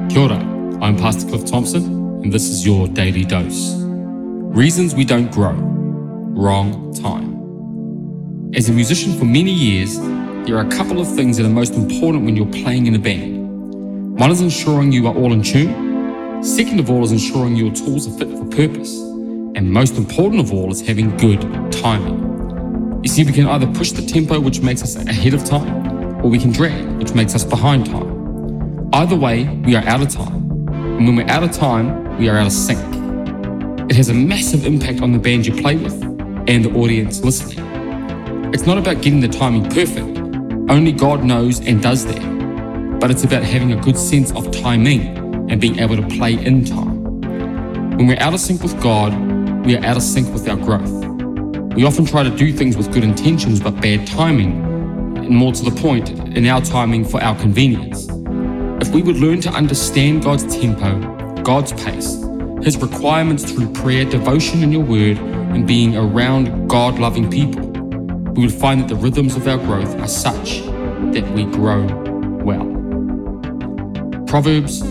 Kia ora, I'm Pastor Cliff Thompson, and this is your Daily Dose. Reasons we don't grow. Wrong time. As a musician for many years, there are a couple of things that are most important when you're playing in a band. One is ensuring you are all in tune. Second of all is ensuring your tools are fit for purpose. And most important of all is having good timing. You see, we can either push the tempo, which makes us ahead of time, or we can drag, which makes us behind time. Either way, we are out of time. And when we're out of time, we are out of sync. It has a massive impact on the band you play with and the audience listening. It's not about getting the timing perfect. Only God knows and does that. But it's about having a good sense of timing and being able to play in time. When we're out of sync with God, we are out of sync with our growth. We often try to do things with good intentions but bad timing, and more to the point, in our timing for our convenience. If we would learn to understand God's tempo, God's pace, His requirements through prayer, devotion in your word, and being around God-loving people, we would find that the rhythms of our growth are such that we grow well. Proverbs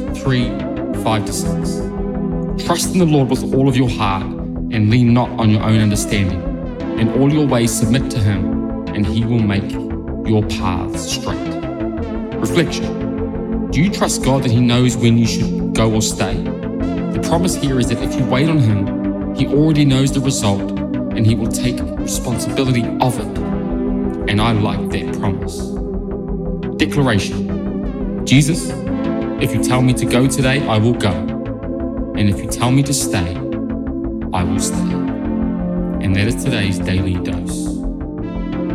3:5-6. Trust in the Lord with all of your heart and lean not on your own understanding. In all your ways submit to Him, and He will make your paths straight. Reflection. Do you trust God that He knows when you should go or stay? The promise here is that if you wait on Him, He already knows the result and He will take responsibility of it. And I like that promise. Declaration. Jesus, if you tell me to go today, I will go. And if you tell me to stay, I will stay. And that is today's Daily Dose.